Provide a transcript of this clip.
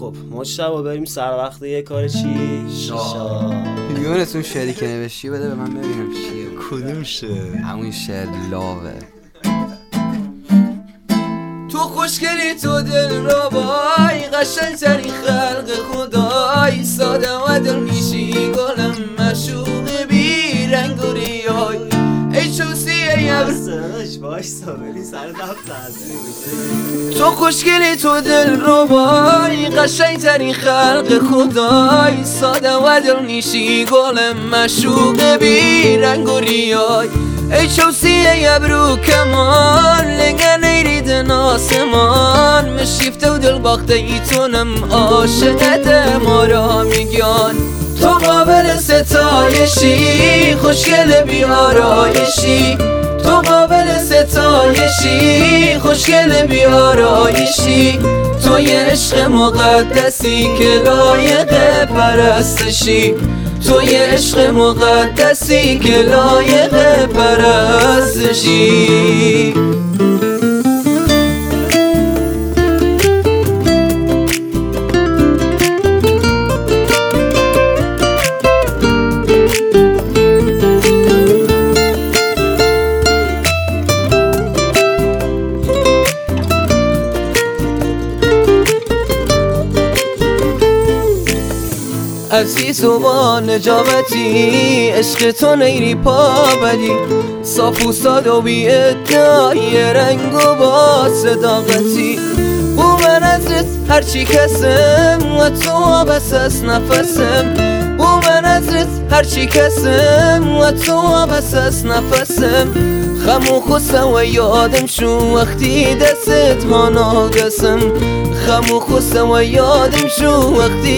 خب مجتبی بریم سر وقت یه کار چی؟ شیشا. یونس اون شعری که نوشتی بده به من ببینم چیه. کدوم شعر؟ همون شعر لاوه. تو خوشگلی تو دل را بای قشنگ ترین خلق خدای ساده و دل میشی گلم مشوق بی رنگ و ریای ای چوسیه تو خوشگلی تو دل رو بای قشنگ ترین خلق خدای ساده و دل میشی گلم مشوق بی رنگ و ریای ای چوسیه ابرو کمان لگن ایرید آسمان مشیفته و دل باخته ایتونم عاشقت ما را میگن تو قابل ستایشی خوشگل بیارایشی تو قابل ستایشی خوشگل بیارایشی تو یه عشق مقدسی که لایق پرستشی تو یه عشق مقدسی که لایق پرستشی عزیز و با نجابتی عشق تو نیری پا بدی صاف و ساده و بی ادعای رنگ و با صداقتی بو من ازت هرچی کسم و تو بس از نفسم بو من ازت هرچی کسم و تو بس از نفسم خمو خوسته و یادم شو وقتی دستت ما ناگسم خمو خوسته و یادم شو وقتی